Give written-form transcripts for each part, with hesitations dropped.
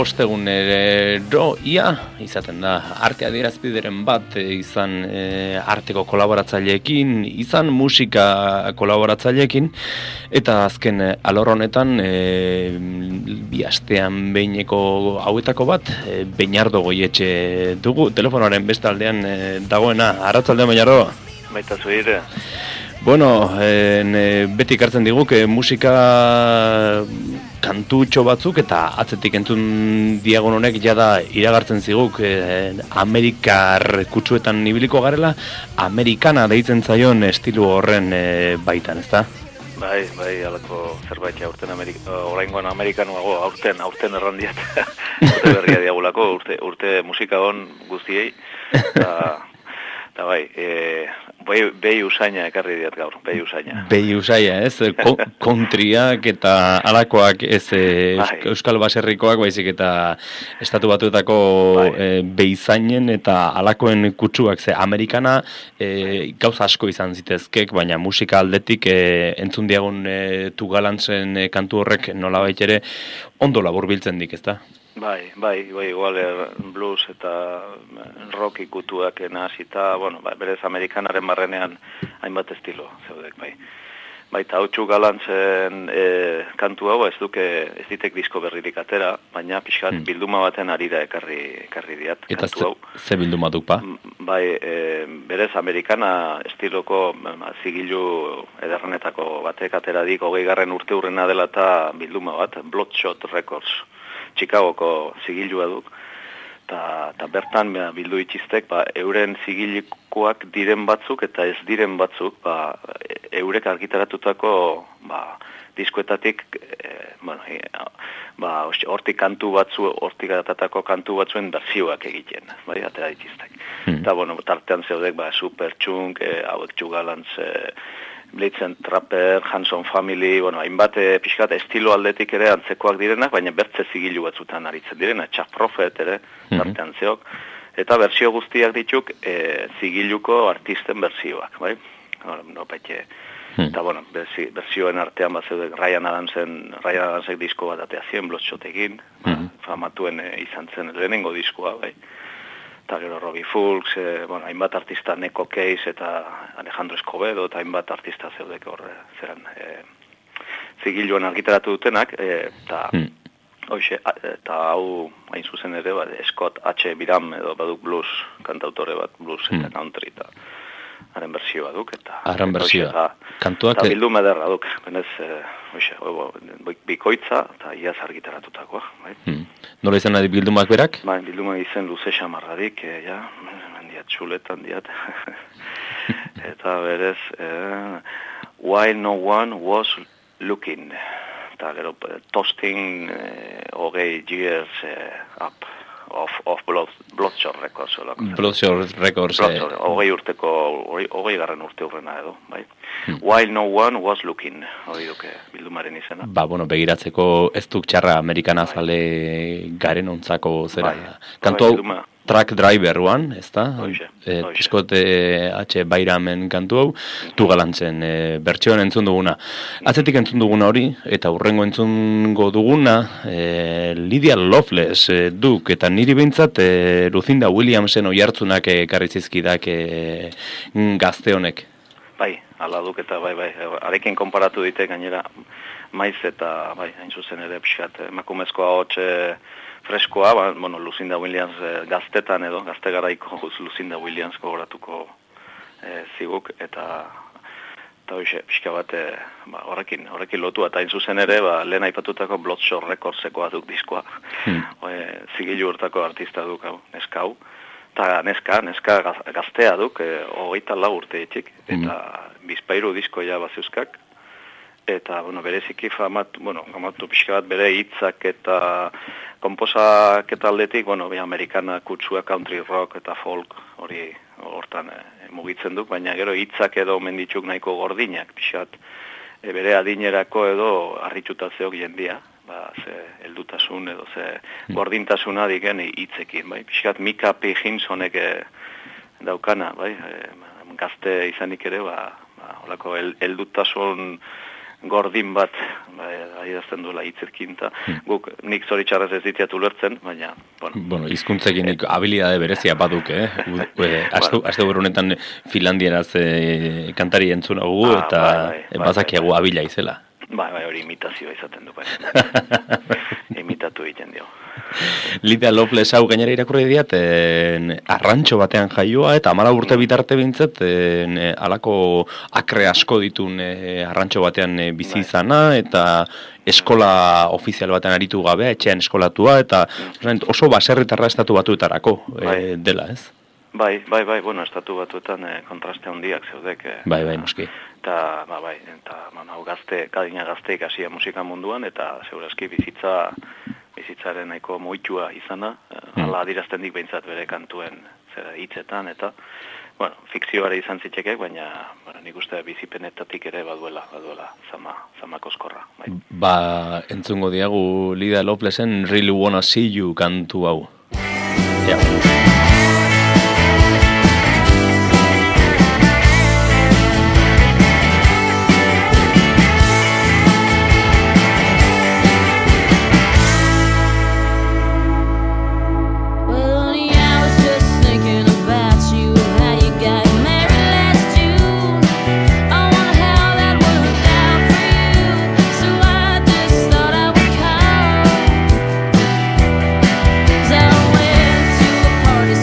ostegunero ia izaten da arte adierazpideren bat izan arteko kolaboratzaileekin, izan musika kolaboratzaileekin, eta azken alor honetan bi astean behineko hauetako bat Beñardo Goietxe dugu, telefonoaren beste aldean dagoena. Arratsaldean, Beñardo. Baita zuire. Bueno, beti ekartzen diguk musika kantutxo batzuk eta atzetik entzun diagon honek jada iragartzen ziguk Amerikar kutsuetan ibiliko garela, Amerikana deitzen zaion estilu horren baitan, ezta? Bai, alako zerbait aurten oraingoan amerikanoago, aurten errandiat. Urte berria diagulako, urte musika hon guztiei. Eta bai, behi usaina ekarri diat gaur, behi usaina. Behi usaina, ez? Kontriak eta alakoak ez Euskal Baserrikoak, baizik eta Estatu Batuetako behizainen eta alakoen kutsuak. Ze Amerikana gauza asko izan zitezkek, baina musika aldetik entzun diagun Tugalantzen kantu horrek nolabait ere ondo laburbiltzen dik, ezta? Bai, igual blues eta rock ikutuak nahazita, berez Amerikanaren barrenean hainbat estilo zeudek, bai. Baita hautsu galantzen kantu hau ez ditek disko berririk atera, baina pixkat bilduma baten arira ekarri diat kantu hau. Eta ze bilduma duk, ba? Bai, berez Amerikana estiloko zigilu ederrenetako batek ateradik 20. urte hurrena dela eta bilduma bat, Bloodshot Records. Chicagoko zigilua duk, eta bertan bildu itxiztek, euren zigilikoak diren batzuk eta ez diren batzuk, eurek argitaratutako diskoetatik, hortik atatako kantu batzuen berzioak egiten, atera itxiztek. Eta, tartean zeudek, Superchunk, hauek Txugalantz, Blitz and Trapper, Hanson Family, hainbat pixkat estilo aldetik ere antzekoak direnak, baina bertze zigilu batzutan aritzen direnak, Chuck Prophet ere, tartean zeok, eta berzio guztiak dituk zigiluko artisten berzioak, bai? Eta, berzioen artean bat zeudek Ryan Adamsek disko bat atea zien, Bloodshot-ekin, famatuen izan zen lehenengo diskoa, bai? Eta gero Robbie Fulks, hainbat artista, Neko Case eta Alejandro Escobedo, eta hainbat artista zeudek hor zigiluan argitaratu dutenak, eta hau hain zuzen ere, Scott H. Biram edo baduk blues kantautore bat, blues eta country, eta haren berzioa duk, eta kantuak bilduma ederra duk, benez, bikoitza eta iaz argitaratutakoa. Nola izan nahi bildumak berak? Bilduma izen luze xamarradik, handiat txuletan diat. Eta berez, While No One Was Looking, eta gero toasting 20 years up of Bloodshot Records. Bloodshot Records. 20. urte hurrena edo, bai. While No One Was Looking, hori duke bildumaren izena. Begiratzeko ez duk txarra Amerikana zale garen ontzako zera. Kantu hau Truck Driver One, ez da? Scott H. Bayramen kantu hau, Tugalantzen bertsioan entzun duguna. Atzetik entzun duguna hori, eta hurrengo entzungo duguna, Lydia Loveless duk, eta niri behintzat Lucinda Williamsen oihartzunak ekarri zizkidak gazte honek. Bai, ala duk eta bai, arekin konparatu ditek gainera maiz eta hain zuzen ere pixkat emakumezkoa hotxe freskoa, Lucinda Williams gaztetan edo, gazte garaiko Lucinda Williams gogoratuko ziguk, eta hoxe, pixka bat horrekin lotu, eta hain zuzen ere, lehen aipatutako Bloodshot Recordseko duk diskoa, zigilu hortako artista duk, neska hau, eta neska gaztea duk, 24 urte ditik, eta bizpairu diskoia baziuzkak, eta, bereziki famatu pixka bat bere hitzak eta komposaketa aldetik, Amerikana kutsua country rock eta folk hori hortan mugitzen duk, baina gero hitzak edo menditzuk nahiko gordinak, pixkat bere adinerako edo harritutazeok jendia, ze heldutasun edo ze gordintasuna diken hitzekin, bai, pixkat Mika P. Hinsonek daukana, bai, gazte izanik ere, holako heldutasun gordin bat, adierazten duela hitzekin, eta guk nik zoritxarrez ez ditiatu lertzen, baina, bueno, hizkuntzekin habilidade berezia baduk, aste honetan Finlandieraz kantari entzun dugu, eta bazakiago abila izela. Bai, hori imitazioa izaten du, imitatu egiten dio. Lydia Loveless hau gainera irakurri diat, arrantxo batean jaioa, eta 14 urte bitarte bintzat, alako akre asko ditun arrantxo batean bizi izana, eta eskola ofizial batean aritu gabea, etxean eskolatua, eta oso baserritarra estatu batuetarako dela, ez? Bai, bueno, estatu batuetan kontraste handiak zeudek. Bai, noski. Eta, hau kadina gazteik hasia musika munduan, eta segurazki bizitzaren nahiko moitua izana, ala adirazten dik behintzat bere kantuen hitzetan, eta, bueno, fikzioare izan zitekek, baina, nik uste bizipenetatik ere baduela zama koskorra. Entzungo diagu Lydia Lovelassen Really Wanna See You kantu hau. Ja. Party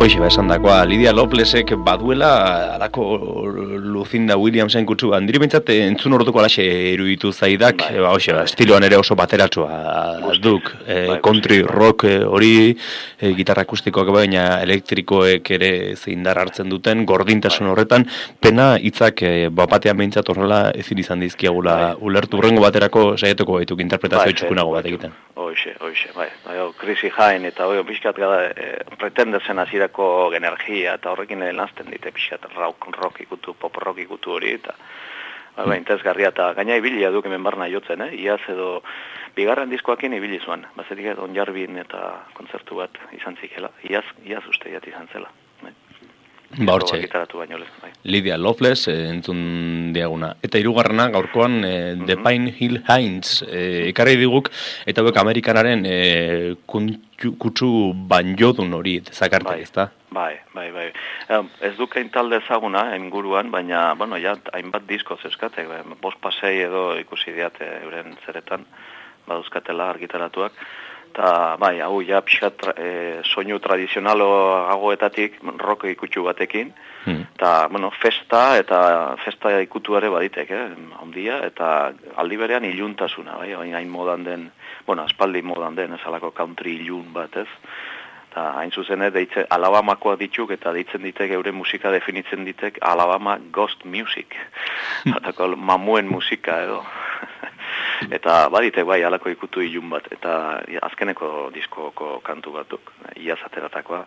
Hoxe, esan dakoa, Lydia Lovelessek baduela alako Lucinda Williamsen kutsu, handiri bintzat entzun orduko alaxe iruditu zaidak, hoxe, estiloan ere oso bateratsua duk, country rock hori, gitarra akustikoak baina elektrikoek ere zeindar hartzen duten, gordintasun horretan, pena hitzak bapatean behintzat horrela ezin izan dizkiagula ulertu urrengo baterako saiatuko baituk interpretazio txukunago bat egiten. Hoxe, bai, Chrissy Hine eta hori pixkat gara pretenderzen azirako energia eta horrekin lanzten dite pixkat rock ikutu, pop rock ikutu hori eta interesgarria eta gaina ibilia duk hemen barna jotzen, iaz edo bigarren diskoakin ibili zuan, bazetik edo Onjarbin eta kontzertu bat izan zikela, iaz uste izan zela. Ba hortxe, Lydia Loveless entzun diaguna. Eta hirugarrena gaurkoan The Pine Hill Hines ekarri diguk, eta hauek Amerikanaren kutsu banjodun hori zakartak, ezta? Bai. Ez dukein talde ezaguna inguruan, baina, ja, hainbat disko zeuskatek, bost pasei edo ikusi diate euren zeretan, baduzkatela argitaratuak. Eta, bai, hau ja pixat soinu tradizionalagoetatik rock ikutsu batekin. Eta, festa ikutuare baditek, ondia, eta aldi berean iluntasuna, bai, hain modan den, aspaldi modan den, esalako country ilun bat, ez? Eta, hain zuzen, Alabamakoa dituk, eta deitzen ditek, euren musika definitzen ditek, Alabama Ghost Music. Alako mamuen musika, edo. Eta baditek bai alako ikutu ilun bat, eta azkeneko diskoko kantu batuk, iaz ateratakoa,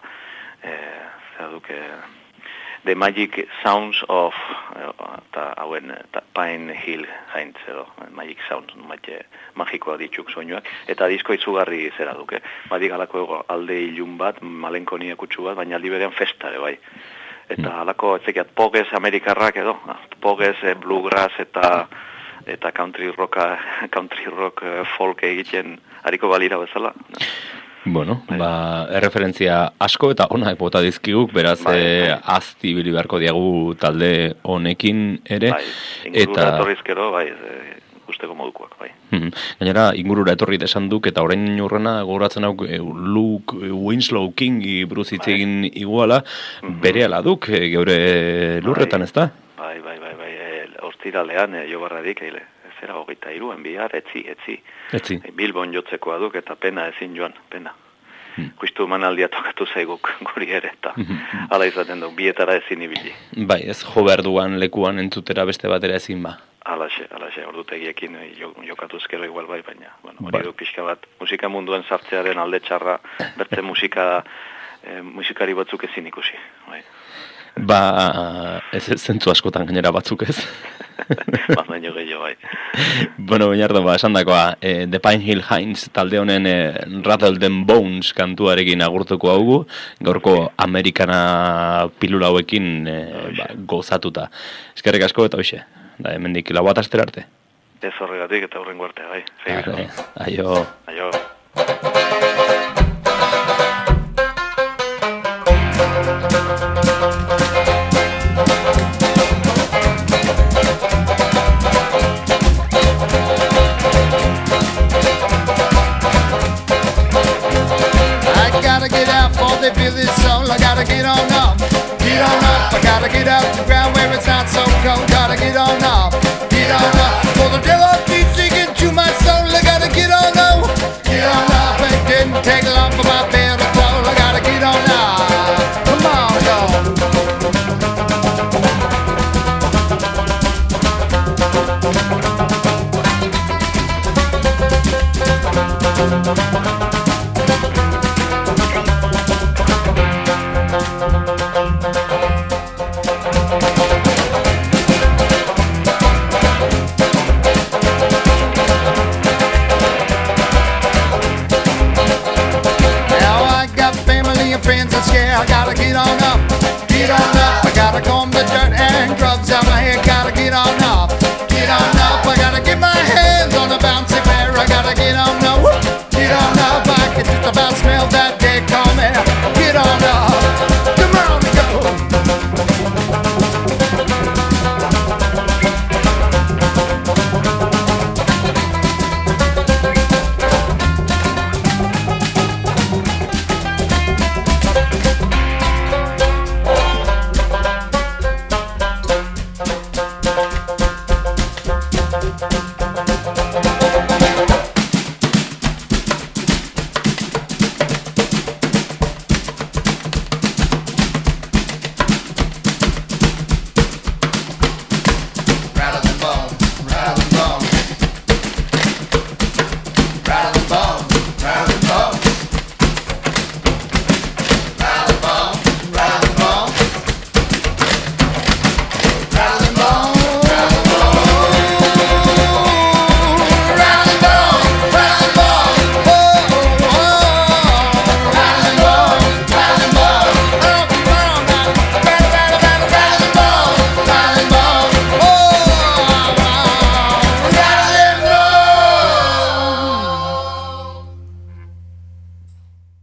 The Magic Sounds of, eta hauen Pine Hill Hines edo, Magic Sounds, magikoa dituk soinuak, eta disko izugarri zera duke. Badik alako alde ilun bat, malenkoni kutsu bat, baina aldi berean festare bai. Eta alako, etzekiat, pogues amerikarrak edo, pogues, bluegrass eta country rock folk egiten hariko balira bezala. Bueno, erreferentzia asko eta onak bota dizkiguk, beraz azti bili beharko diagu talde honekin ere. Ingurura etorrizkero, usteko modukoak, bai. Gainera, ingurura etorri esan duk, eta orain urrena gogoratzen hau Luke Winslow King buruz egin iguala, bere ala duk, geure lurretan, ez da? Bai. Ostiralean jobarradik, zera 23, bihar, etzi. Bilbon jotzekoa duk, eta pena ezin joan, pena. Kuistu manaldia tokatu zaiguk guri ere, eta ala izaten duk, bietara ezin ibili. Bai, ez jo behar duan lekuan entzutera beste batera ezin ba. Alaxe, ordutegiekin jokatuzkero igual bai, baina, hori du pixka bat, musika munduan sartzearen alde txarra, bertze musikari batzuk ezin ikusi, bai. Ez zentzu askotan gainera batzuk ez. Baino gehiago, bai. Bueno, bainardo, esan dakoa, The Pine Hill Hines talde honen Rattle Them Bones kantuarekin agurtuko haugu, gaurko Amerikana pilula hauekin gozatuta. Eskerrik asko eta hoxe, hemendik lau bat astera arte. Ez horregatik eta horrengo arte, bai. Aio. They feel this soul, I gotta get on up, I gotta get up the ground where it's not so cold, gotta get on up, for the devil keeps singing to my soul, I gotta get on up, it didn't take long for my bed to fall, I gotta get on up, come on, I gotta get on up, I gotta comb the dirt and drugs out my hair, gotta get on up, I gotta get my hands on a bouncy bear, I gotta get on up.